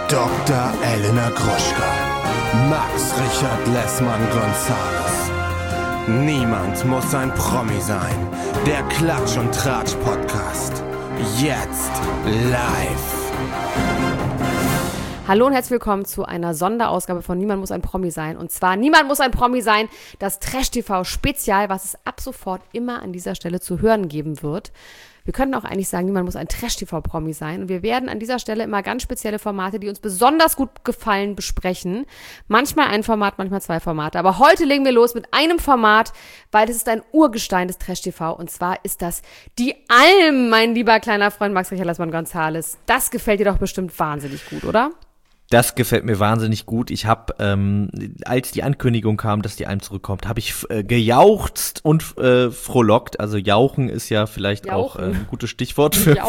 Dr. Elena Gruschka, Max Richard Lessmann-Gonzales. Niemand muss ein Promi sein. Der Klatsch und Tratsch Podcast. Jetzt live. Hallo und herzlich willkommen zu einer Sonderausgabe von Niemand muss ein Promi sein. Und zwar Niemand muss ein Promi sein, das Trash-TV-Spezial, was es ab sofort immer an dieser Stelle zu hören geben wird. Wir könnten auch eigentlich sagen, niemand muss ein Trash-TV-Promi sein. Und wir werden an dieser Stelle immer ganz spezielle Formate, die uns besonders gut gefallen, besprechen. Manchmal ein Format, manchmal zwei Formate. Aber heute legen wir los mit einem Format, weil es ist ein Urgestein des Trash-TV. Und zwar ist das die Alm, mein lieber kleiner Freund Max Richard Lessmann-Gonzales. Das gefällt dir doch bestimmt wahnsinnig gut, oder? Das gefällt mir wahnsinnig gut. Ich habe, als die Ankündigung kam, dass die Alm zurückkommt, habe ich gejauchzt und frohlockt. Also jauchen ist ja vielleicht auch ein gutes Stichwort für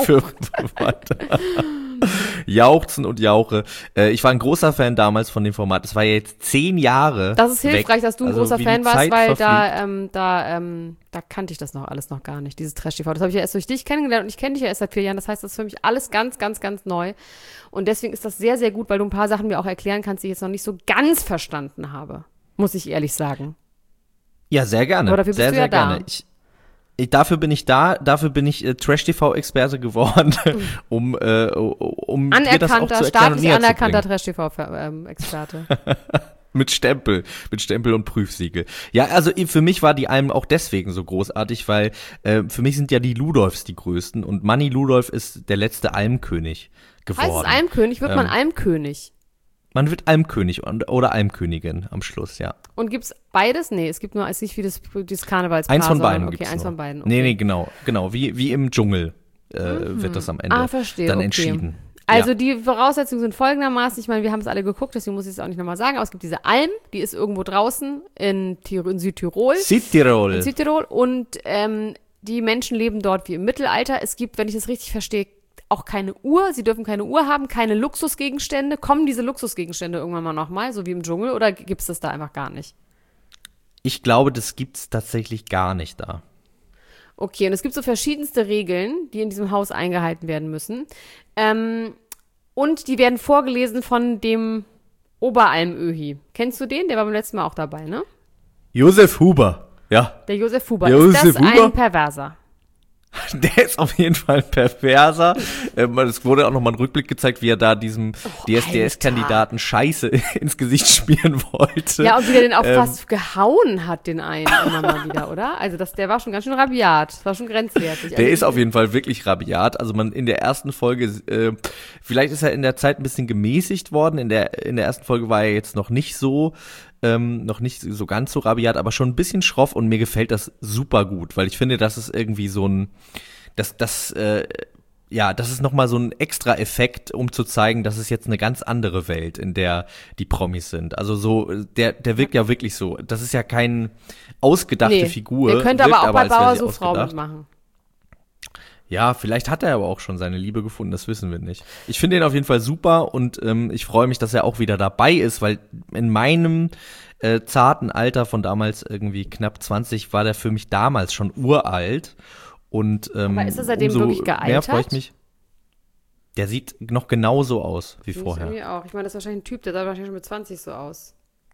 Jauchzen und Jauche. Ich war ein großer Fan damals von dem Format. Es war ja jetzt 10 Jahre. Das ist hilfreich, weg. Dass du ein also großer Fan warst, Zeit weil verfliegt. da kannte ich das alles noch gar nicht, dieses Trash-TV. Das habe ich ja erst durch dich kennengelernt und ich kenne dich ja erst seit 4 Jahren. Das heißt, das ist für mich alles ganz, ganz, ganz neu. Und deswegen ist das sehr, sehr gut, weil du ein paar Sachen mir auch erklären kannst, die ich jetzt noch nicht so ganz verstanden habe. Muss ich ehrlich sagen. Ja, sehr gerne. Aber dafür bist sehr, du sehr ja gerne. Dafür bin ich da, dafür bin ich Trash-TV-Experte geworden, um dir das auch zu erklären staatlich und anerkannter Trash-TV-Experte. Mit Stempel und Prüfsiegel. Ja, also für mich war die Alm auch deswegen so großartig, weil für mich sind ja die Ludolfs die größten und Manni Ludolf ist der letzte Almkönig geworden. Heißt es Almkönig? Wird man Almkönig? Man wird Almkönig oder Almkönigin am Schluss, ja. Und gibt's beides? Nee, es gibt nur, ist nicht wie das Karnevalspaar. Eins von beiden okay, gibt's eins nur. von beiden. Okay. Nee, genau. Wie im Dschungel wird das am Ende dann entschieden. Also ja. die Voraussetzungen sind folgendermaßen, ich meine, wir haben es alle geguckt, deswegen muss ich es auch nicht nochmal sagen, aber es gibt diese Alm, die ist irgendwo draußen in Südtirol. Südtirol. Und die Menschen leben dort wie im Mittelalter. Es gibt, wenn ich das richtig verstehe, auch keine Uhr. Sie dürfen keine Uhr haben, keine Luxusgegenstände. Kommen diese Luxusgegenstände irgendwann mal nochmal, so wie im Dschungel, oder gibt es das da einfach gar nicht? Ich glaube, das gibt's tatsächlich gar nicht da. Okay, und es gibt so verschiedenste Regeln, die in diesem Haus eingehalten werden müssen. Und die werden vorgelesen von dem Oberalmöhi. Kennst du den? Der war beim letzten Mal auch dabei, ne? Josef Huber, ja. Der Josef Huber. Ist das ein Perverser? Der ist auf jeden Fall ein Perverser. Es wurde auch nochmal ein Rückblick gezeigt, wie er da diesem DSDS-Kandidaten Scheiße ins Gesicht spielen wollte. Ja, und wie der den auch fast gehauen hat, den einen immer mal wieder, oder? Also der war schon ganz schön rabiat. Das war schon grenzwertig. Der ist auf jeden Fall wirklich rabiat. Also in der ersten Folge, vielleicht ist er in der Zeit ein bisschen gemäßigt worden. In der ersten Folge war er jetzt noch nicht so ganz so rabiat, aber schon ein bisschen schroff und mir gefällt das super gut, weil ich finde, das ist irgendwie so ein, das ist nochmal so ein extra Effekt, um zu zeigen, dass es jetzt eine ganz andere Welt, in der die Promis sind. Also so, der wirkt ja wirklich so. Das ist ja keine ausgedachte Figur. Der könnte aber auch bei Bauer so Frau mitmachen. Ja, vielleicht hat er aber auch schon seine Liebe gefunden, das wissen wir nicht. Ich finde ihn auf jeden Fall super und ich freue mich, dass er auch wieder dabei ist, weil in meinem zarten Alter von damals irgendwie knapp 20 war der für mich damals schon uralt. Und aber ist er seitdem wirklich gealtert? Mehr freue ich mich. Der sieht noch genauso aus wie vorher. Ich auch. Ich meine, das ist wahrscheinlich ein Typ, der sah wahrscheinlich schon mit 20 so aus.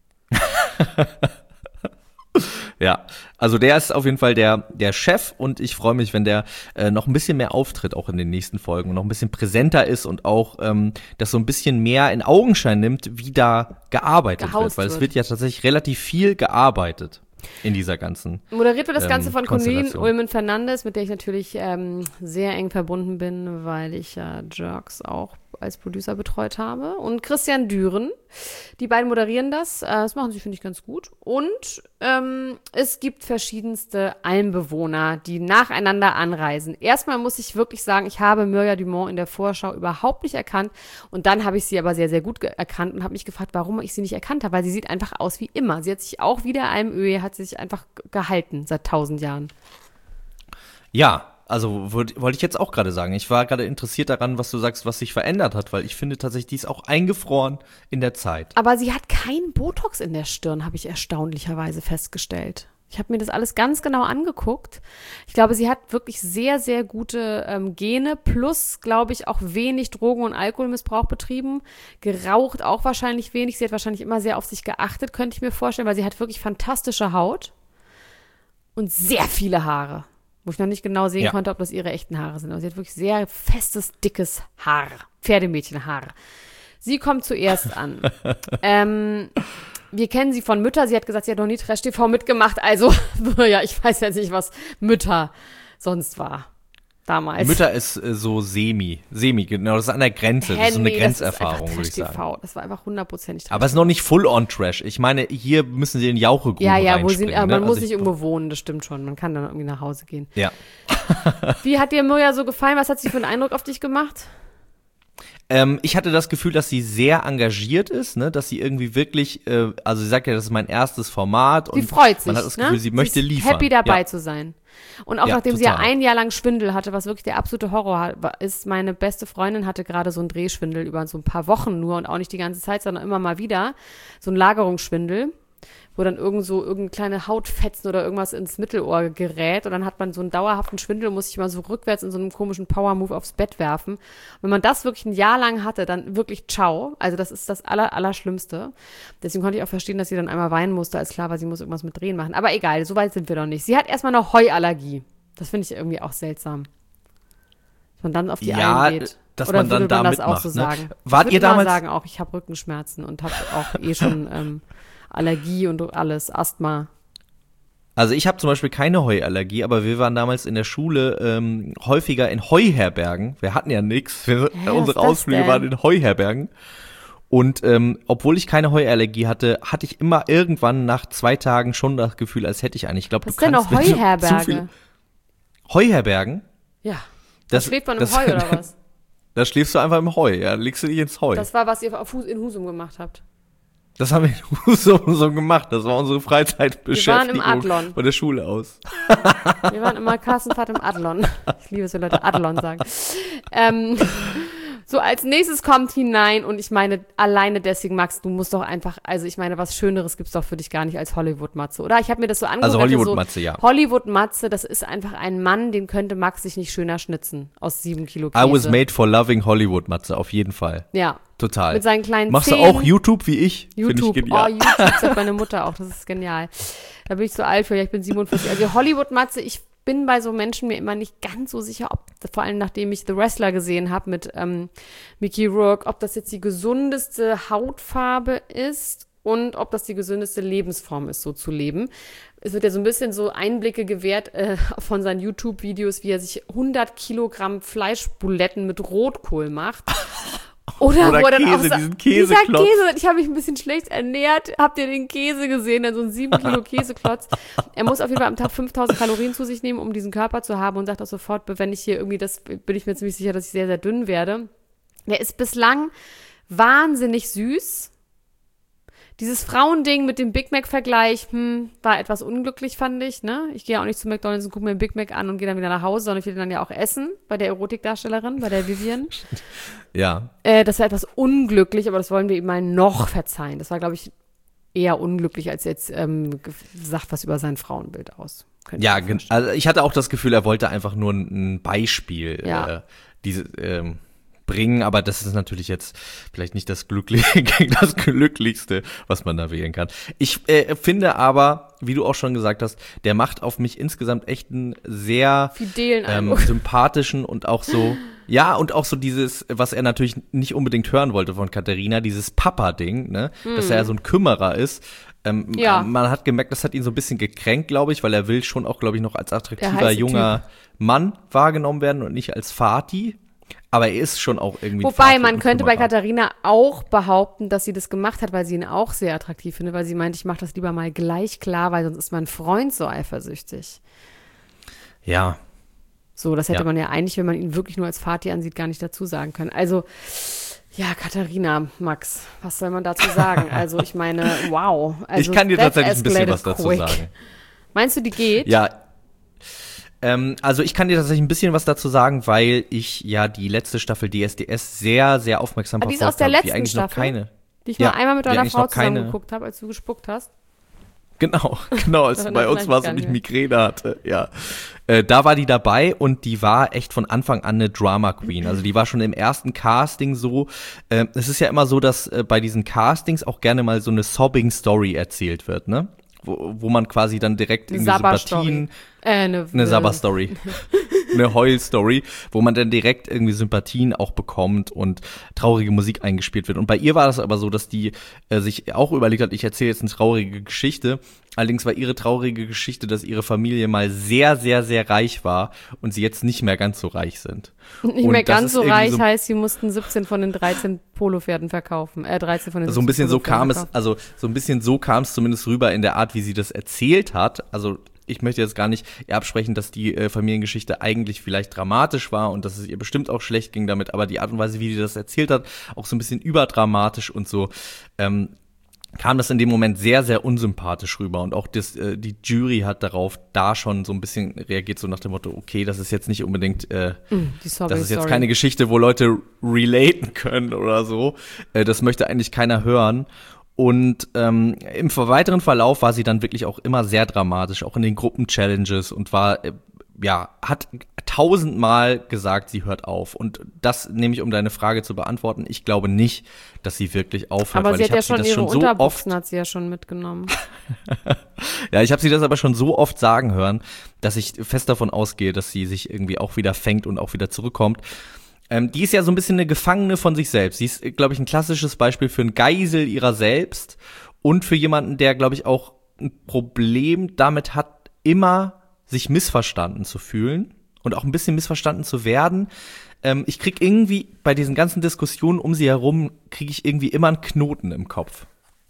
Ja, also der ist auf jeden Fall der Chef und ich freue mich, wenn der noch ein bisschen mehr auftritt, auch in den nächsten Folgen und noch ein bisschen präsenter ist und auch das so ein bisschen mehr in Augenschein nimmt, wie da gearbeitet wird, weil es wird ja tatsächlich relativ viel gearbeitet in dieser ganzen Moderiert wird das Ganze von Corneline Ullmann-Fernandes, mit der ich natürlich sehr eng verbunden bin, weil ich ja Jerks auch als Producer betreut habe. Und Christian Düren. Die beiden moderieren das. Das machen sie, finde ich, ganz gut. Und es gibt verschiedenste Almbewohner, die nacheinander anreisen. Erstmal muss ich wirklich sagen, ich habe Mirja Dumont in der Vorschau überhaupt nicht erkannt. Und dann habe ich sie aber sehr, sehr gut erkannt und habe mich gefragt, warum ich sie nicht erkannt habe. Weil sie sieht einfach aus wie immer. Sie hat sich auch wie der Almöhi, hat sie sich einfach gehalten seit 1000 Jahren. Ja, also wollte ich jetzt auch gerade sagen. Ich war gerade interessiert daran, was du sagst, was sich verändert hat, weil ich finde tatsächlich, die ist auch eingefroren in der Zeit. Aber sie hat keinen Botox in der Stirn, habe ich erstaunlicherweise festgestellt. Ich habe mir das alles ganz genau angeguckt. Ich glaube, sie hat wirklich sehr, sehr gute Gene plus, glaube ich, auch wenig Drogen- und Alkoholmissbrauch betrieben. Geraucht auch wahrscheinlich wenig. Sie hat wahrscheinlich immer sehr auf sich geachtet, könnte ich mir vorstellen, weil sie hat wirklich fantastische Haut und sehr viele Haare. Wo ich noch nicht genau sehen konnte, ob das ihre echten Haare sind. Aber sie hat wirklich sehr festes, dickes Haar. Pferdemädchenhaar. Sie kommt zuerst an. Wir kennen sie von Mütter. Sie hat gesagt, sie hat noch nie Trash-TV mitgemacht. Also, ja, ich weiß jetzt nicht, was Mütter sonst war. Damals. Mütter ist so semi, genau, das ist an der Grenze, das ist so eine Grenzerfahrung, würde ich sagen. Das war einfach 100%. Aber es ist noch nicht full-on-Trash. Ich meine, hier müssen sie in Jauchegrube reinspringen. Man muss nicht irgendwo wohnen, das stimmt schon. Man kann dann irgendwie nach Hause gehen. Ja. Wie hat dir Mirja so gefallen? Was hat sie für einen Eindruck auf dich gemacht? Ich hatte das Gefühl, dass sie sehr engagiert ist, ne, dass sie irgendwie wirklich, also sie sagt ja, das ist mein erstes Format und sie freut sich, man hat das Gefühl, sie möchte liefern. Happy dabei zu sein. Und auch nachdem total. sie ja ein Jahr lang Schwindel hatte, was wirklich der absolute Horror ist, meine beste Freundin hatte gerade so einen Drehschwindel über so ein paar Wochen nur und auch nicht die ganze Zeit, sondern immer mal wieder, so einen Lagerungsschwindel, wo dann irgendeine kleine Hautfetzen oder irgendwas ins Mittelohr gerät und dann hat man so einen dauerhaften Schwindel und muss sich mal so rückwärts in so einem komischen Power-Move aufs Bett werfen. Und wenn man das wirklich ein Jahr lang hatte, dann wirklich ciao. Also das ist das Allerschlimmste. Deswegen konnte ich auch verstehen, dass sie dann einmal weinen musste, als klar war, sie muss irgendwas mit Drehen machen. Aber egal, so weit sind wir doch nicht. Sie hat erstmal eine Heuallergie. Das finde ich irgendwie auch seltsam. Dass man dann auf die eingeht. Dass oder man dann da das mitmacht, auch so ne? sagen? Wart ihr damals? Ich würde sagen auch, ich habe Rückenschmerzen und habe auch schon Allergie und alles, Asthma. Also ich habe zum Beispiel keine Heuallergie, aber wir waren damals in der Schule häufiger in Heuherbergen. Wir hatten ja nichts. Unsere Ausflüge waren in Heuherbergen. Und obwohl ich keine Heuallergie hatte, hatte ich immer irgendwann nach 2 Tagen schon das Gefühl, als hätte ich eine. Ich glaube, du kannst denn noch Heuherberge? Heuherbergen? Ja. Da schläft man im Heu oder was? Da schläfst du einfach im Heu, ja. Legst du dich ins Heu. Das war, was ihr in Husum gemacht habt. Das haben wir in Husum so gemacht. Das war unsere Freizeitbeschäftigung. Wir waren im Adlon. Von der Schule aus. Wir waren immer Klassenfahrt im Adlon. Ich liebe es, wenn Leute Adlon sagen. So, als nächstes kommt hinein und ich meine, alleine deswegen, Max, du musst doch einfach, also ich meine, was Schöneres gibt's doch für dich gar nicht als Hollywood-Matze, oder? Ich habe mir das so angeguckt. Also Hollywood-Matze, ja. Hollywood-Matze, das ist einfach ein Mann, den könnte Max sich nicht schöner schnitzen aus 7 Kilo Käse. I was made for loving Hollywood-Matze, auf jeden Fall. Ja. Total. Mit seinen kleinen Machst Zähnen. du auch YouTube wie ich? YouTube, Find ich genial. YouTube, das hat meine Mutter auch, das ist genial. Da bin ich so alt für, ja, ich bin 47. Also Hollywood-Matze, ich bin bei so Menschen mir immer nicht ganz so sicher, ob, vor allem nachdem ich The Wrestler gesehen habe mit Mickey Rourke, ob das jetzt die gesundeste Hautfarbe ist und ob das die gesündeste Lebensform ist, so zu leben. Es wird ja so ein bisschen so Einblicke gewährt von seinen YouTube-Videos, wie er sich 100 Kilogramm Fleischbuletten mit Rotkohl macht. Oder wo er dann Käse, auch sagt, diesen Käseklotz. dieser Käse, ich habe mich ein bisschen schlecht ernährt. Habt ihr den Käse gesehen? Dann so ein 7 Kilo Käseklotz. Er muss auf jeden Fall am Tag 5000 Kalorien zu sich nehmen, um diesen Körper zu haben und sagt auch sofort, wenn ich hier irgendwie das, bin ich mir ziemlich sicher, dass ich sehr, sehr dünn werde. Der ist bislang wahnsinnig süß. Dieses Frauending mit dem Big Mac-Vergleich, war etwas unglücklich, fand ich, ne? Ich gehe ja auch nicht zu McDonald's und gucke mir einen Big Mac an und gehe dann wieder nach Hause, sondern ich will dann ja auch essen, bei der Erotikdarstellerin, bei der Vivian. Ja. Das war etwas unglücklich, aber das wollen wir ihm mal noch verzeihen. Das war, glaube ich, eher unglücklich, als jetzt sagt was über sein Frauenbild aus. Ja, also ich hatte auch das Gefühl, er wollte einfach nur ein Beispiel bringen, aber das ist natürlich jetzt vielleicht nicht das Glücklichste, was man da wählen kann. Ich finde aber, wie du auch schon gesagt hast, der macht auf mich insgesamt echt einen sehr fidelen sympathischen und auch so, ja, und auch so dieses, was er natürlich nicht unbedingt hören wollte von Katharina, dieses Papa-Ding, ne, dass er ja so ein Kümmerer ist. Man hat gemerkt, das hat ihn so ein bisschen gekränkt, glaube ich, weil er will schon auch, glaube ich, noch als attraktiver junger Mann wahrgenommen werden und nicht als Vati. Aber er ist schon auch irgendwie. Wobei, man könnte bei Katharina auch behaupten, dass sie das gemacht hat, weil sie ihn auch sehr attraktiv findet, weil sie meint, ich mache das lieber mal gleich klar, weil sonst ist mein Freund so eifersüchtig. Ja. So, das hätte man ja eigentlich, wenn man ihn wirklich nur als Vati ansieht, gar nicht dazu sagen können. Also, ja, Katharina, Max, was soll man dazu sagen? Also, ich meine, wow. Also, ich kann dir tatsächlich ein bisschen was dazu sagen. Meinst du, die geht? Ja. Also ich kann dir tatsächlich ein bisschen was dazu sagen, weil ich ja die letzte Staffel DSDS sehr, sehr aufmerksam verfolgt habe. Die ist aus der letzten Staffel? Die ich nur einmal mit deiner Frau zusammen geguckt habe, als du gespuckt hast? Genau, als bei uns war es und ich Migräne hatte, ja. Da war die dabei und die war echt von Anfang an eine Drama Queen. Also die war schon im ersten Casting so. Es ist ja immer so, dass bei diesen Castings auch gerne mal so eine Sobbing Story erzählt wird, ne? Wo man quasi dann direkt irgendwie Sympathien, eine Sabber-Story, eine Heul-Story, wo man dann direkt irgendwie Sympathien auch bekommt und traurige Musik eingespielt wird. Und bei ihr war das aber so, dass die sich auch überlegt hat, ich erzähle jetzt eine traurige Geschichte. Allerdings war ihre traurige Geschichte, dass ihre Familie mal sehr, sehr, sehr reich war und sie jetzt nicht mehr ganz so reich sind. Nicht mehr ganz so reich heißt, sie mussten 17 von den 13 Polopferden verkaufen. 13 von den 17 so ein bisschen so kam es, also so ein bisschen so kam es zumindest rüber in der Art, wie sie das erzählt hat. Also ich möchte jetzt gar nicht ihr absprechen, dass die Familiengeschichte eigentlich vielleicht dramatisch war und dass es ihr bestimmt auch schlecht ging damit, aber die Art und Weise, wie sie das erzählt hat, auch so ein bisschen überdramatisch und so, kam das in dem Moment sehr, sehr unsympathisch rüber und auch die Jury hat darauf da schon so ein bisschen reagiert, so nach dem Motto, okay, das ist jetzt nicht unbedingt, das ist jetzt keine Geschichte, wo Leute relaten können oder so, das möchte eigentlich keiner hören. Und im weiteren Verlauf war sie dann wirklich auch immer sehr dramatisch, auch in den Gruppen-Challenges und war, hat 1000-mal gesagt, sie hört auf. Und das nehme ich, um deine Frage zu beantworten. Ich glaube nicht, dass sie wirklich aufhört. Aber sie hat ja schon ihre Unterbuchsen hat sie ja schon mitgenommen. Ja, ich habe sie das aber schon so oft sagen hören, dass ich fest davon ausgehe, dass sie sich irgendwie auch wieder fängt und auch wieder zurückkommt. Die ist ja so ein bisschen eine Gefangene von sich selbst. Sie ist, glaube ich, ein klassisches Beispiel für ein Geisel ihrer selbst und für jemanden, der, glaube ich, auch ein Problem damit hat, immer sich missverstanden zu fühlen und auch ein bisschen missverstanden zu werden. Ich krieg irgendwie bei diesen ganzen Diskussionen um sie herum, kriege ich irgendwie immer einen Knoten im Kopf.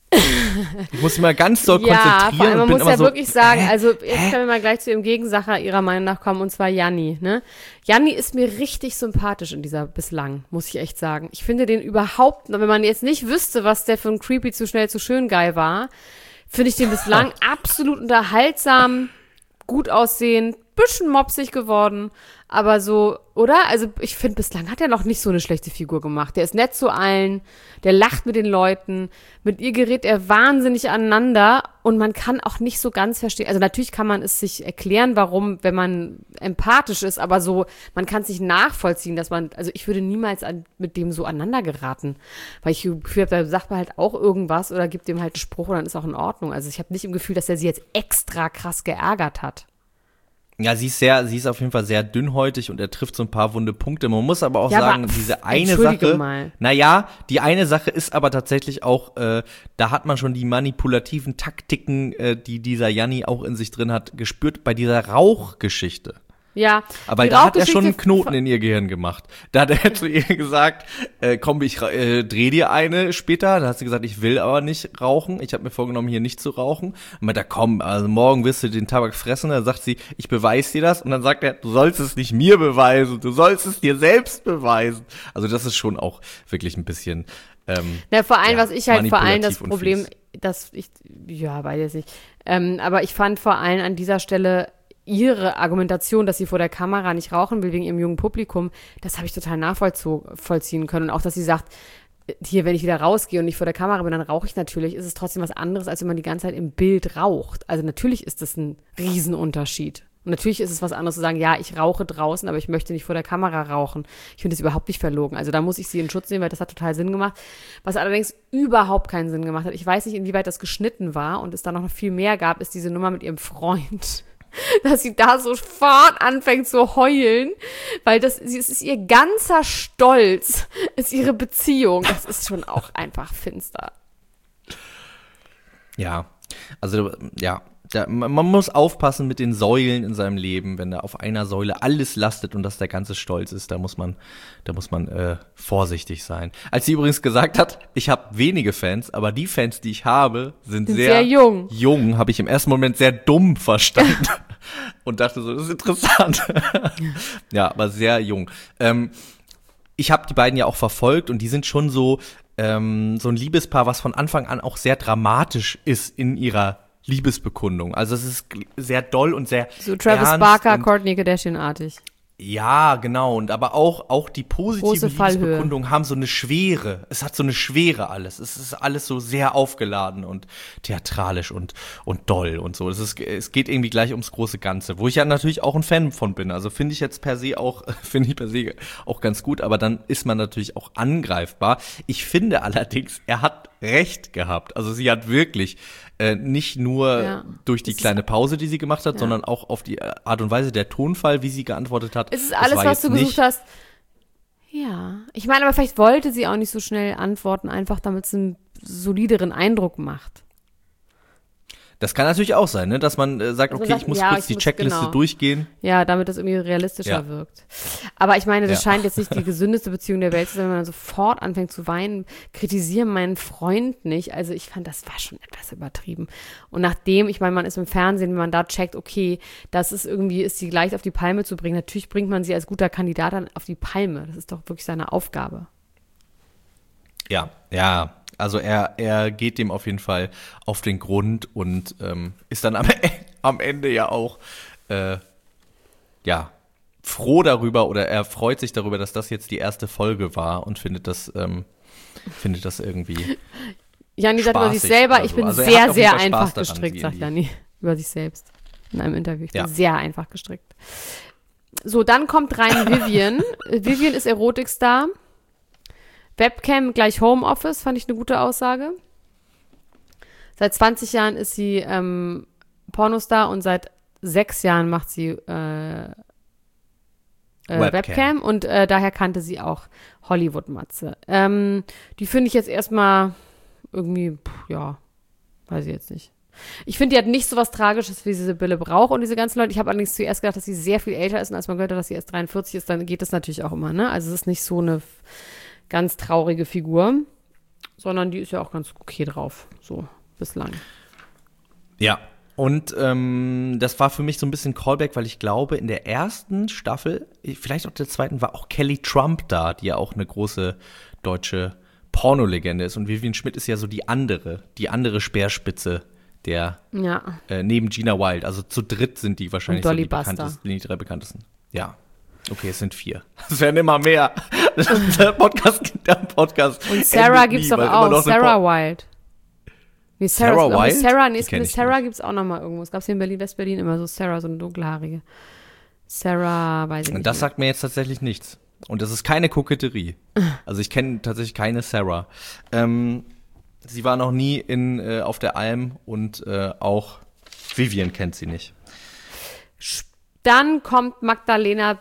Ich muss mich mal ganz doll konzentrieren. Vor allem, man muss ja wirklich sagen, also jetzt können wir mal gleich zu ihrem Gegensacher ihrer Meinung nach kommen, und zwar Janni. Ne? Janni ist mir richtig sympathisch in dieser bislang, muss ich echt sagen. Ich finde den überhaupt, wenn man jetzt nicht wüsste, was der für ein creepy zu schnell zu schön Guy war, finde ich den bislang absolut unterhaltsam, gut aussehend, bisschen mopsig geworden, aber so, oder? Also ich finde, bislang hat er noch nicht so eine schlechte Figur gemacht. Der ist nett zu allen, der lacht mit den Leuten, mit ihr gerät er wahnsinnig aneinander und man kann auch nicht so ganz verstehen, also natürlich kann man es sich erklären, warum, wenn man empathisch ist, aber so, man kann es nicht nachvollziehen, dass man, also ich würde niemals mit dem so aneinander geraten, weil ich Gefühl habe, da sagt man halt auch irgendwas oder gibt dem halt einen Spruch und dann ist auch in Ordnung. Also ich habe nicht im Gefühl, dass er sie jetzt extra krass geärgert hat. Ja, sie ist auf jeden Fall sehr dünnhäutig und er trifft so ein paar wunde Punkte. Man muss aber auch sagen, diese eine Sache, die eine Sache ist aber tatsächlich auch, da hat man schon die manipulativen Taktiken, die dieser Janni auch in sich drin hat, gespürt bei dieser Rauchgeschichte. Ja. Aber da hat er schon einen Knoten in ihr Gehirn gemacht. Da hat er zu ihr gesagt, komm, ich dreh dir eine später. Da hat sie gesagt, ich will aber nicht rauchen. Ich habe mir vorgenommen, hier nicht zu rauchen. Und meinte, komm, also morgen wirst du den Tabak fressen. Dann sagt sie, ich beweise dir das. Und dann sagt er, du sollst es nicht mir beweisen, du sollst es dir selbst beweisen. Also das ist schon auch wirklich ein bisschen vor allem, was ich halt vor allem das Problem, dass ich, beides nicht. Aber ich fand vor allem an dieser Stelle ihre Argumentation, dass sie vor der Kamera nicht rauchen will wegen ihrem jungen Publikum, das habe ich total nachvollziehen können. Und auch, dass sie sagt, hier, wenn ich wieder rausgehe und nicht vor der Kamera bin, dann rauche ich natürlich, ist es trotzdem was anderes, als wenn man die ganze Zeit im Bild raucht. Also natürlich ist das ein Riesenunterschied. Und natürlich ist es was anderes zu sagen, ja, ich rauche draußen, aber ich möchte nicht vor der Kamera rauchen. Ich finde das überhaupt nicht verlogen. Also da muss ich sie in Schutz nehmen, weil das hat total Sinn gemacht. Was allerdings überhaupt keinen Sinn gemacht hat, ich weiß nicht, inwieweit das geschnitten war und es da noch viel mehr gab, ist diese Nummer mit ihrem Freund. Dass sie da sofort anfängt zu heulen, weil es ist ihr ganzer Stolz, ist ihre Beziehung. Das ist schon auch einfach finster. Ja, also man muss aufpassen mit den Säulen in seinem Leben, wenn da auf einer Säule alles lastet und dass der ganze Stolz ist, da muss man vorsichtig sein. Als sie übrigens gesagt hat, ich habe wenige Fans, aber die Fans, die ich habe, sind sehr jung. Jung, habe ich im ersten Moment sehr dumm verstanden und dachte so, das ist interessant. Ja, aber sehr jung. Ich habe die beiden ja auch verfolgt und die sind schon so ein Liebespaar, was von Anfang an auch sehr dramatisch ist in ihrer Liebesbekundung. Also es ist sehr doll und sehr so Travis Barker, Kourtney Kardashian-artig. Ja, genau. Und aber auch die positiven Große Fallhöhe. Liebesbekundungen haben so eine Schwere. Es hat so eine Schwere alles. Es ist alles so sehr aufgeladen und theatralisch und doll und so. Es geht irgendwie gleich ums große Ganze, wo ich ja natürlich auch ein Fan von bin. Also finde ich per se auch ganz gut, aber dann ist man natürlich auch angreifbar. Ich finde allerdings, er hat recht gehabt. Also sie hat wirklich nicht nur durch die kleine Pause, die sie gemacht hat, sondern auch auf die Art und Weise, der Tonfall, wie sie geantwortet hat. Ist es alles, was du gesucht hast? Ja. Ich meine, aber vielleicht wollte sie auch nicht so schnell antworten, einfach damit es einen solideren Eindruck macht. Das kann natürlich auch sein, ne? Dass man sagt, okay, ich muss kurz die Checkliste durchgehen. Ja, damit das irgendwie realistischer wirkt. Aber ich meine, das scheint jetzt nicht die gesündeste Beziehung der Welt zu sein, wenn man sofort anfängt zu weinen, kritisiere meinen Freund nicht. Also ich fand, das war schon etwas übertrieben. Und nachdem, ich meine, man ist im Fernsehen, wenn man da checkt, okay, das ist irgendwie, ist sie leicht auf die Palme zu bringen. Natürlich bringt man sie als guter Kandidat dann auf die Palme. Das ist doch wirklich seine Aufgabe. Ja. Also er geht dem auf jeden Fall auf den Grund und ist dann am Ende ja auch froh darüber oder er freut sich darüber, dass das jetzt die erste Folge war und findet das irgendwie Janni sagt über sich selber, ich bin sehr, sehr einfach gestrickt, sagt Janni über sich selbst in einem Interview. Ich bin sehr einfach gestrickt. So, dann kommt rein Vivian. Vivian ist Erotikstar. Webcam gleich Homeoffice, fand ich eine gute Aussage. Seit 20 Jahren ist sie Pornostar und seit 6 Jahren macht sie Webcam und daher kannte sie auch Hollywood-Matze. Die finde ich jetzt erstmal irgendwie, weiß ich jetzt nicht. Ich finde, die hat nicht so was Tragisches, wie sie Sibylle braucht und diese ganzen Leute. Ich habe allerdings zuerst gedacht, dass sie sehr viel älter ist und als man gehört hat, dass sie erst 43 ist, dann geht das natürlich auch immer, ne? Also es ist nicht so eine ganz traurige Figur, sondern die ist ja auch ganz okay drauf, so bislang. Ja, und das war für mich so ein bisschen Callback, weil ich glaube, in der ersten Staffel, vielleicht auch der zweiten, war auch Kelly Trump da, die ja auch eine große deutsche Pornolegende ist. Und Vivian Schmidt ist ja so die andere Speerspitze der neben Gina Wild. Also zu dritt sind die wahrscheinlich so die drei bekanntesten. Ja. Okay, es sind 4. Es werden immer mehr. Der Podcast. Und Sarah gibt's doch auch. Sarah Wild. Nee, Sarah Wild? Mit Sarah gibt's auch noch mal irgendwo. Es gab's hier in Berlin, West-Berlin immer so Sarah, so eine dunkelhaarige. Sarah, weiß ich nicht. Und das sagt mir jetzt tatsächlich nichts. Und das ist keine Koketterie. Also ich kenne tatsächlich keine Sarah. Sie war noch nie auf der Alm und auch Vivian kennt sie nicht. Dann kommt Magdalena.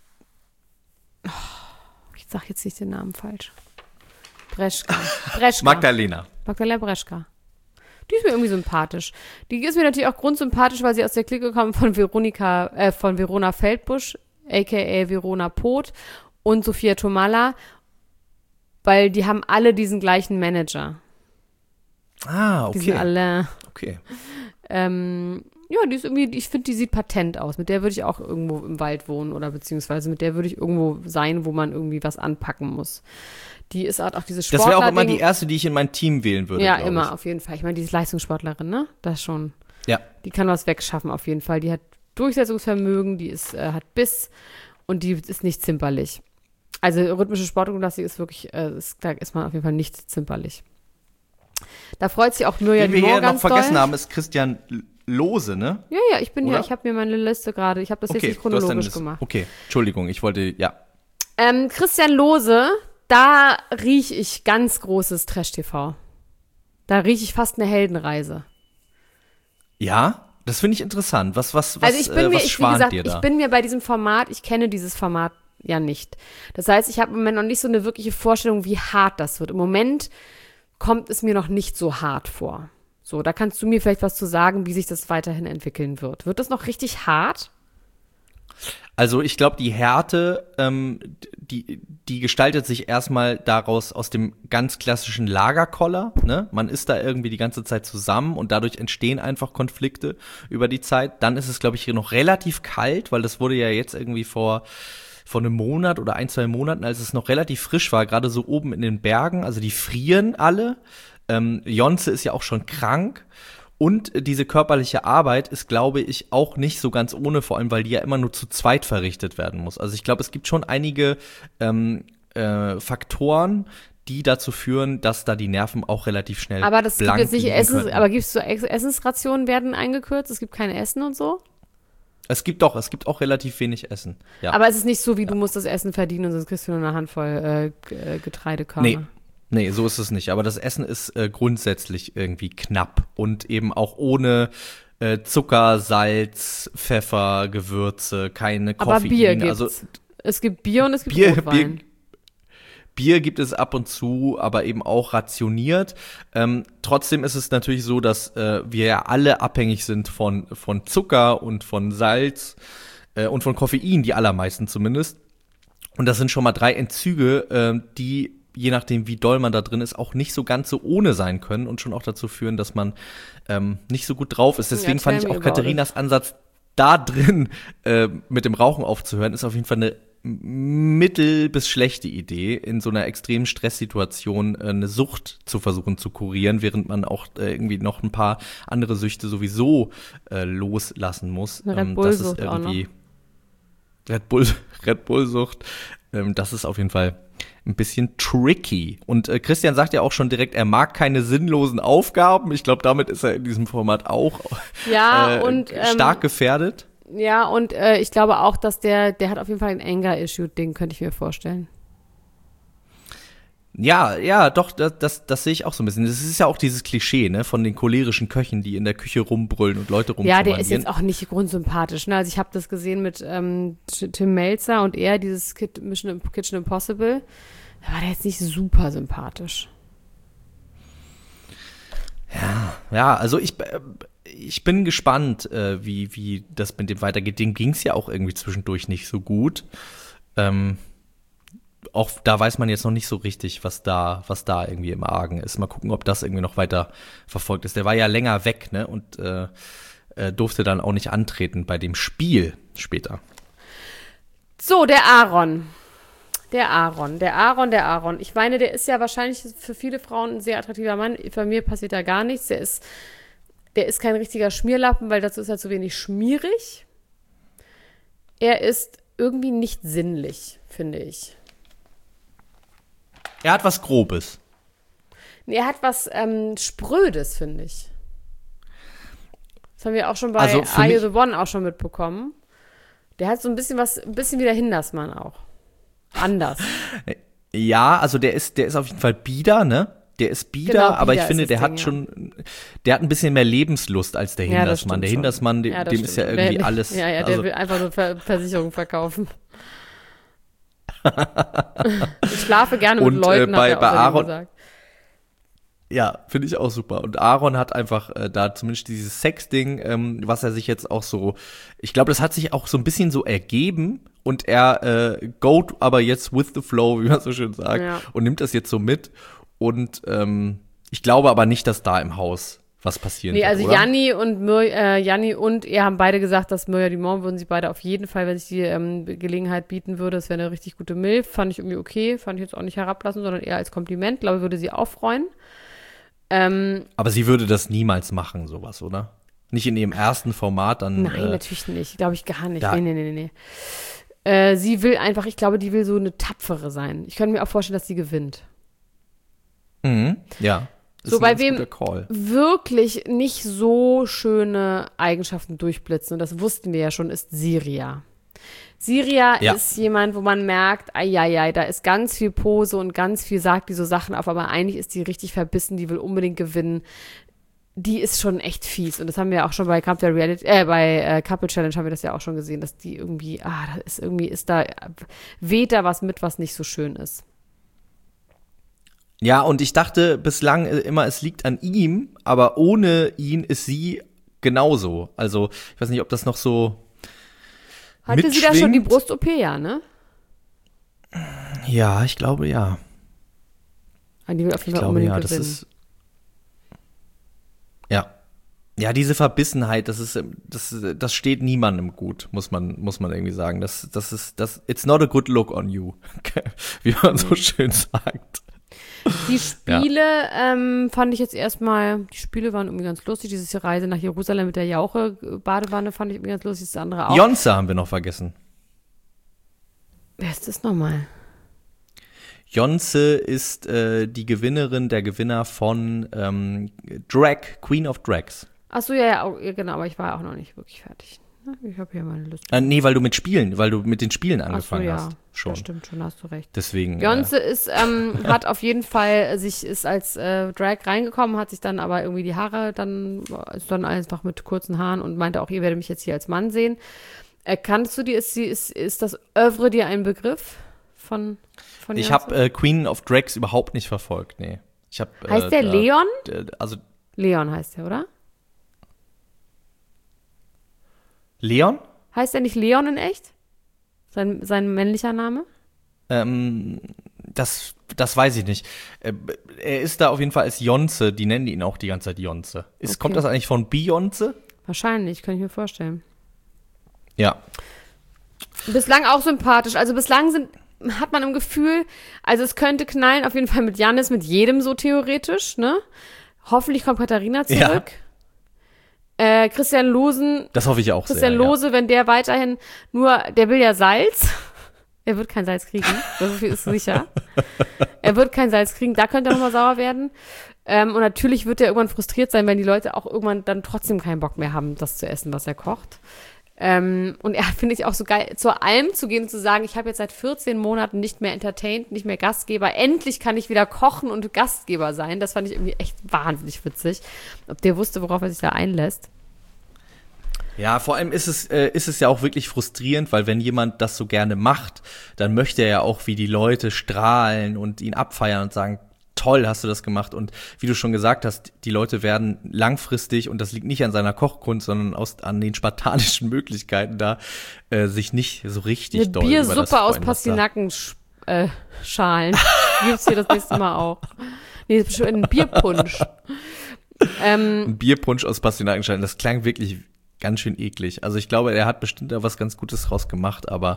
Ich sag jetzt nicht den Namen falsch. Breschka. Magdalena Breschka. Die ist mir irgendwie sympathisch. Die ist mir natürlich auch grundsympathisch, weil sie aus der Clique kommt von Verona Feldbusch, a.k.a. Verona Poth und Sophia Tomalla, weil die haben alle diesen gleichen Manager. Ah, okay. Die sind alle. Okay. Die ist irgendwie, ich finde, die sieht patent aus. Mit der würde ich auch irgendwo im Wald wohnen oder beziehungsweise mit der würde ich irgendwo sein, wo man irgendwie was anpacken muss. Die ist auch diese Sportler. Das wäre auch immer die erste, die ich in mein Team wählen würde. Ja, immer, auf jeden Fall. Ich meine, die ist Leistungssportlerin, ne? Das schon. Ja. Die kann was wegschaffen, auf jeden Fall. Die hat Durchsetzungsvermögen, die hat Biss und die ist nicht zimperlich. Also rhythmische Sportgymnastik ist wirklich, da ist man auf jeden Fall nicht zimperlich. Da freut sich auch Mirja die Mohr ganz doll. Den wir hier noch vergessen haben, ist Christian Lose, ne? Ja, ich bin ich habe mir meine Liste gerade, ich habe das jetzt nicht chronologisch gemacht. Okay, Entschuldigung, ich wollte, Christian Lose, da rieche ich ganz großes Trash-TV. Da rieche ich fast eine Heldenreise. Ja, das finde ich interessant. Was schwant dir da? Ich bin mir bei diesem Format, ich kenne dieses Format ja nicht. Das heißt, ich habe im Moment noch nicht so eine wirkliche Vorstellung, wie hart das wird. Im Moment kommt es mir noch nicht so hart vor. So, da kannst du mir vielleicht was zu sagen, wie sich das weiterhin entwickeln wird. Wird das noch richtig hart? Also ich glaube, die Härte, die gestaltet sich erstmal daraus aus dem ganz klassischen Lagerkoller, ne? Man ist da irgendwie die ganze Zeit zusammen und dadurch entstehen einfach Konflikte über die Zeit. Dann ist es, glaube ich, noch relativ kalt, weil das wurde ja jetzt irgendwie vor einem Monat oder 1-2 Monaten, als es noch relativ frisch war, gerade so oben in den Bergen, also die frieren alle. Jonze ist ja auch schon krank. Und diese körperliche Arbeit ist, glaube ich, auch nicht so ganz ohne, vor allem, weil die ja immer nur zu zweit verrichtet werden muss. Also ich glaube, es gibt schon einige Faktoren, die dazu führen, dass da die Nerven auch relativ schnell Aber das gibt jetzt nicht Essen. Aber gibt es so Essensrationen werden eingekürzt? Es gibt kein Essen und so? Es gibt auch relativ wenig Essen. Ja. Aber es ist nicht so, wie du musst das Essen verdienen und sonst kriegst du nur eine Handvoll Getreidekörner. Nee, so ist es nicht. Aber das Essen ist grundsätzlich irgendwie knapp und eben auch ohne Zucker, Salz, Pfeffer, Gewürze, keine Koffein. Aber Bier gibt's. Also, es gibt Bier und es gibt Rotwein. Bier gibt es ab und zu, aber eben auch rationiert. Trotzdem ist es natürlich so, dass wir ja alle abhängig sind von Zucker und von Salz und von Koffein, die allermeisten zumindest. Und das sind schon mal 3 Entzüge, die, je nachdem wie doll man da drin ist, auch nicht so ganz so ohne sein können und schon auch dazu führen, dass man nicht so gut drauf ist. Deswegen fand ich auch Katharinas Ansatz da drin, mit dem Rauchen aufzuhören, ist auf jeden Fall eine mittel- bis schlechte Idee, in so einer extremen Stresssituation eine Sucht zu versuchen zu kurieren, während man auch irgendwie noch ein paar andere Süchte sowieso loslassen muss. Red Bull-Sucht auch noch. Red Bull-Sucht, das ist auf jeden Fall ein bisschen tricky. Und Christian sagt ja auch schon direkt, er mag keine sinnlosen Aufgaben. Ich glaube, damit ist er in diesem Format auch stark gefährdet. Ja, und ich glaube auch, dass der hat auf jeden Fall ein Anger-Issue, den könnte ich mir vorstellen. Ja, doch, das sehe ich auch so ein bisschen. Das ist ja auch dieses Klischee, ne, von den cholerischen Köchen, die in der Küche rumbrüllen und Leute rumkommandieren. Ja, der ist jetzt auch nicht grundsympathisch, ne? Also ich habe das gesehen mit Tim Melzer und er, dieses Kitchen Impossible. Da war der jetzt nicht super sympathisch. Ja, also ich bin gespannt, wie das mit dem weitergeht. Dem ging es ja auch irgendwie zwischendurch nicht so gut. Auch da weiß man jetzt noch nicht so richtig, was da irgendwie im Argen ist. Mal gucken, ob das irgendwie noch weiter verfolgt ist. Der war ja länger weg, ne, und durfte dann auch nicht antreten bei dem Spiel später. So, der Aaron. Ich meine, der ist ja wahrscheinlich für viele Frauen ein sehr attraktiver Mann. Bei mir passiert da gar nichts. Der ist kein richtiger Schmierlappen, weil dazu ist er zu wenig schmierig. Er ist irgendwie nicht sinnlich, finde ich. Er hat was Grobes. Nee, er hat was Sprödes, finde ich. Das haben wir auch schon bei Are You the One auch schon mitbekommen. Der hat so ein bisschen wie der Hindersmann auch. Anders. Ja, also der ist auf jeden Fall bieder, ne? Der ist bieder, genau, aber ich finde, der hat ein bisschen mehr Lebenslust als der Hindersmann. Der Hindersmann, dem ist ja irgendwie alles. Ja, der will einfach nur Versicherungen verkaufen. Ich schlafe gerne mit Leuten, hat er bei Aaron gesagt. Ja, finde ich auch super. Und Aaron hat einfach da zumindest dieses Sex-Ding, was er sich jetzt auch so, ich glaube, das hat sich auch so ein bisschen so ergeben und er goat aber jetzt with the flow, wie man so schön sagt, und nimmt das jetzt so mit. Und ich glaube aber nicht, dass da im Haus was passieren wird, also oder? Janni und er haben beide gesagt, dass Mirja Dumont würden sie beide auf jeden Fall, wenn sich die Gelegenheit bieten würde, das wäre eine richtig gute Milf. Fand ich irgendwie okay, fand ich jetzt auch nicht herablassen, sondern eher als Kompliment. Glaube, würde sie auch freuen. Aber sie würde das niemals machen, sowas, oder? Nicht in ihrem ersten Format dann. Nein, natürlich nicht. Glaube ich gar nicht. Nee. Sie will einfach, ich glaube, die will so eine Tapfere sein. Ich könnte mir auch vorstellen, dass sie gewinnt. Mhm, ja. So, bei wem wirklich nicht so schöne Eigenschaften durchblitzen, und das wussten wir ja schon, ist Siria. Siria ist jemand, wo man merkt, da ist ganz viel Pose und ganz viel sagt die so Sachen auf, aber eigentlich ist die richtig verbissen, die will unbedingt gewinnen. Die ist schon echt fies, und das haben wir auch schon bei Couple Challenge haben wir das ja auch schon gesehen, dass die irgendwie, weht da was mit, was nicht so schön ist. Ja, und ich dachte bislang immer, es liegt an ihm, aber ohne ihn ist sie genauso. Also, ich weiß nicht, ob das noch so Hatte sie da schon die Brust-OP, ja, ne? Ja, ich glaube, ja. Die will auf jeden Fall unbedingt gewinnen. Das ist Ja, diese Verbissenheit, das steht niemandem gut, muss man irgendwie sagen. Das it's not a good look on you, wie man so schön sagt. Die Spiele fand ich jetzt erstmal, die Spiele waren irgendwie ganz lustig. Diese Reise nach Jerusalem mit der Jauche-Badewanne fand ich irgendwie ganz lustig. Das andere auch. Jonze haben wir noch vergessen. Wer ist das nochmal? Jonze ist die Gewinnerin, der Gewinner von Queen of Drags. Achso, ja, genau, aber ich war auch noch nicht wirklich fertig. Ich habe hier meine Liste. Nee, weil du mit den Spielen angefangen hast. Schon. Das stimmt schon, hast du recht. Deswegen. Jonze hat auf jeden Fall ist als Drag reingekommen, hat sich dann aber irgendwie die Haare ist dann einfach mit kurzen Haaren und meinte auch, ihr werdet mich jetzt hier als Mann sehen. Kannst du die, ist das Œuvre dir ein Begriff von Ich habe Queen of Drags überhaupt nicht verfolgt, nee. Heißt der Leon? Also Leon heißt der, oder? Leon? Heißt der nicht Leon in echt? Sein männlicher Name? Das weiß ich nicht. Er ist da auf jeden Fall als Jonze, die nennen ihn auch die ganze Zeit Jonze. Okay. Kommt das eigentlich von Beyoncé? Wahrscheinlich, kann ich mir vorstellen. Ja. Bislang auch sympathisch. Also bislang hat man im Gefühl, also es könnte knallen, auf jeden Fall mit Jannis, mit jedem so theoretisch, ne? Hoffentlich kommt Katharina zurück. Ja. Christian Losen. Das hoffe ich auch sehr. Christian Lose, wenn der weiterhin der will ja Salz. Er wird kein Salz kriegen. So viel ist sicher. Er wird kein Salz kriegen. Da könnte er nochmal sauer werden. Und natürlich wird er irgendwann frustriert sein, wenn die Leute auch irgendwann dann trotzdem keinen Bock mehr haben, das zu essen, was er kocht. Und er finde ich auch so geil, zur Alm zu gehen und zu sagen, ich habe jetzt seit 14 Monaten nicht mehr entertained, nicht mehr Gastgeber. Endlich kann ich wieder kochen und Gastgeber sein. Das fand ich irgendwie echt wahnsinnig witzig. Ob der wusste, worauf er sich da einlässt. Ja, vor allem ist es ja auch wirklich frustrierend, weil wenn jemand das so gerne macht, dann möchte er ja auch, wie die Leute strahlen und ihn abfeiern und sagen, toll, hast du das gemacht. Und wie du schon gesagt hast, die Leute werden langfristig, und das liegt nicht an seiner Kochkunst, sondern an den spartanischen Möglichkeiten da, sich nicht so richtig doll über das freuen. Biersuppe aus Pastinakenschalen. Gibt's hier das nächste Mal auch. Nee, ein Bierpunsch. Ein Bierpunsch aus Pastinakenschalen, das klang wirklich ganz schön eklig. Also ich glaube, er hat bestimmt da was ganz Gutes draus gemacht, aber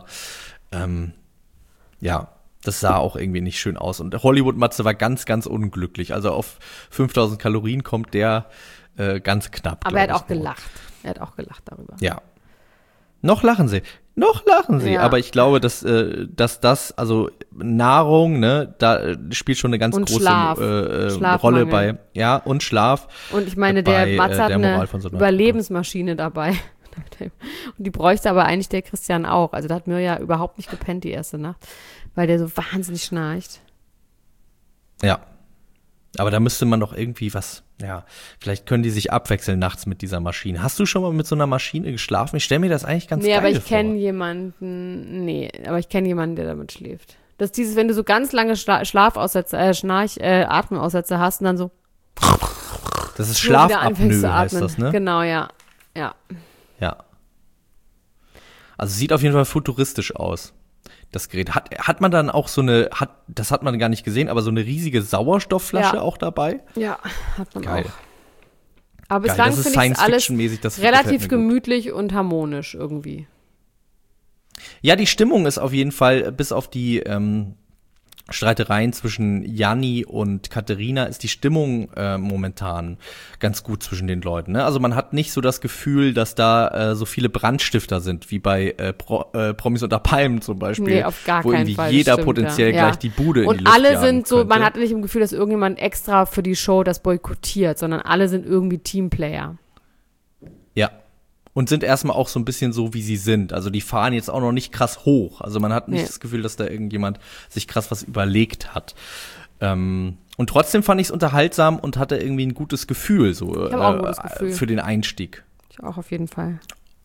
ja, das sah auch irgendwie nicht schön aus. Und Hollywood-Matze war ganz, ganz unglücklich. Also auf 5000 Kalorien kommt der ganz knapp. Aber er hat auch gelacht. Er hat auch gelacht darüber. Ja. Noch lachen sie. Ja. Aber ich glaube, dass das, also Nahrung, ne, da spielt schon eine ganz große Rolle bei, ja, und Schlaf. Und ich meine, der Matze hat eine Überlebensmaschine dabei. Und die bräuchte aber eigentlich der Christian auch. Also da hat Mirja überhaupt nicht gepennt die erste Nacht, weil der so wahnsinnig schnarcht. Ja. Aber da müsste man doch irgendwie vielleicht können die sich abwechseln nachts mit dieser Maschine. Hast du schon mal mit so einer Maschine geschlafen? Ich stelle mir das eigentlich ganz geil vor. Aber ich kenne jemanden, der damit schläft. Das ist dieses, wenn du so ganz lange Atemaussätze hast und dann so. Das ist Schlafapnoe, heißt das, ne? Genau, ja. Ja. Also sieht auf jeden Fall futuristisch aus. Das Gerät. Hat man dann auch das hat man gar nicht gesehen, aber so eine riesige Sauerstoffflasche auch dabei? Ja, hat man geil. auch. Aber bislang finde ich alles relativ gemütlich und harmonisch irgendwie. Ja, die Stimmung ist auf jeden Fall, bis auf die Streitereien zwischen Janni und Katharina, ist die Stimmung momentan ganz gut zwischen den Leuten. Ne? Also man hat nicht so das Gefühl, dass da so viele Brandstifter sind, wie bei Promis unter Palmen zum Beispiel. Nee, auf gar keinen Fall. Wo jeder potenziell gleich die Bude in die Luft jagen könnte. Und alle sind so, man hat nicht im Gefühl, dass irgendjemand extra für die Show das boykottiert, sondern alle sind irgendwie Teamplayer. Ja. Und sind erstmal auch so ein bisschen so, wie sie sind. Also die fahren jetzt auch noch nicht krass hoch. Also man hat nicht das Gefühl, dass da irgendjemand sich krass was überlegt hat. Und trotzdem fand ich es unterhaltsam und hatte irgendwie ein gutes Gefühl, so ich hab auch ein gutes Gefühl für den Einstieg. Ich auch auf jeden Fall.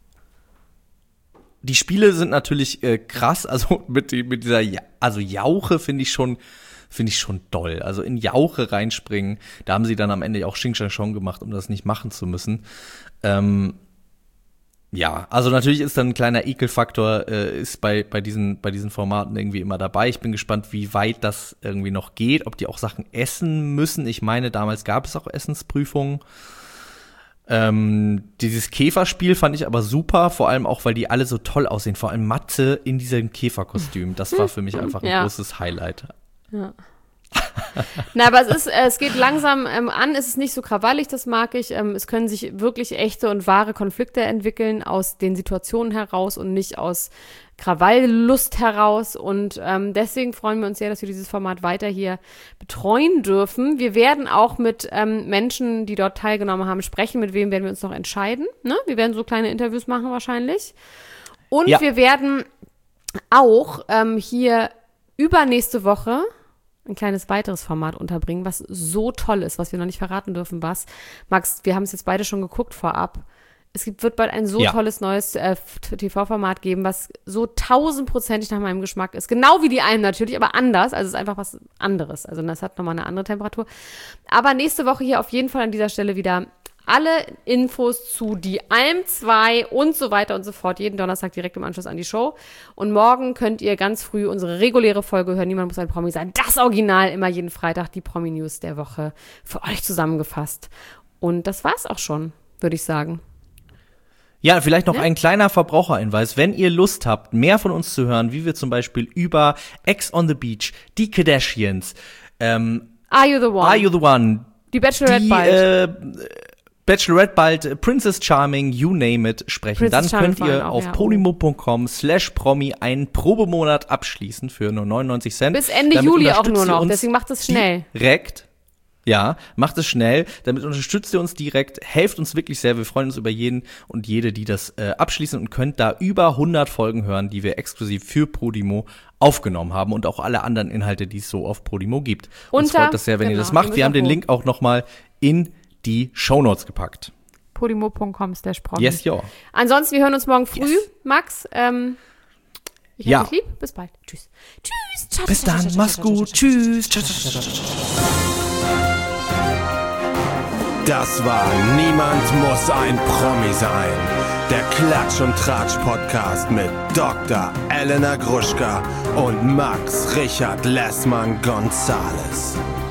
Die Spiele sind natürlich krass. Also mit dieser Jauche finde ich schon doll. Also in Jauche reinspringen, da haben sie dann am Ende auch Xing Shang Chong gemacht, um das nicht machen zu müssen. Ja, also natürlich ist dann ein kleiner Ekelfaktor, ist bei diesen Formaten irgendwie immer dabei. Ich bin gespannt, wie weit das irgendwie noch geht, ob die auch Sachen essen müssen. Ich meine, damals gab es auch Essensprüfungen. Dieses Käferspiel fand ich aber super, vor allem auch, weil die alle so toll aussehen. Vor allem Matze in diesem Käferkostüm. Das war für mich einfach ein großes Highlight. Ja. Na, aber es geht langsam an, es ist nicht so krawallig, das mag ich. Es können sich wirklich echte und wahre Konflikte entwickeln aus den Situationen heraus und nicht aus Krawalllust heraus. Und deswegen freuen wir uns sehr, dass wir dieses Format weiter hier betreuen dürfen. Wir werden auch mit Menschen, die dort teilgenommen haben, sprechen. Mit wem werden wir uns noch entscheiden? Ne? Wir werden so kleine Interviews machen wahrscheinlich. Und wir werden auch hier übernächste Woche ein kleines weiteres Format unterbringen, was so toll ist, was wir noch nicht verraten dürfen, was. Max, wir haben es jetzt beide schon geguckt vorab. Wird bald ein so tolles neues TV-Format geben, was so 1000%ig nach meinem Geschmack ist. Genau wie die Alm natürlich, aber anders. Also es ist einfach was anderes. Also das hat nochmal eine andere Temperatur. Aber nächste Woche hier auf jeden Fall an dieser Stelle wieder alle Infos zu Die Alm 2 und so weiter und so fort. Jeden Donnerstag direkt im Anschluss an die Show. Und morgen könnt ihr ganz früh unsere reguläre Folge hören. Niemand muss ein Promi sein. Das Original, immer jeden Freitag die Promi-News der Woche für euch zusammengefasst. Und das war's auch schon, würde ich sagen. Ja, vielleicht noch ein kleiner Verbraucherhinweis. Wenn ihr Lust habt, mehr von uns zu hören, wie wir zum Beispiel über Ex on the Beach, die Kardashians, Are You the One? Die Bachelorette bald. Bachelorette bald, Princess Charming, you name it, sprechen. Dann könnt ihr auf podimo.com/promi einen Probemonat abschließen für nur 99 Cent. Bis Ende Juli auch nur noch, deswegen macht es schnell. Direkt. Ja, macht es schnell. Damit unterstützt ihr uns direkt, helft uns wirklich sehr. Wir freuen uns über jeden und jede, die das abschließen und könnt da über 100 Folgen hören, die wir exklusiv für Podimo aufgenommen haben und auch alle anderen Inhalte, die es so auf Podimo gibt. Uns freut das sehr, wenn ihr das macht. Wir haben den Link auch nochmal in die Shownotes gepackt. podimo.com/promi. Yes, yo. Ansonsten, wir hören uns morgen früh. Max, ich hab dich lieb. Bis bald. Tschüss. Tschüss. Bis dann. Mach's gut. Tschüss. Das war Niemand muss ein Promi sein. Der Klatsch und Tratsch Podcast mit Dr. Elena Gruschka und Max Richard Lessmann Gonzales.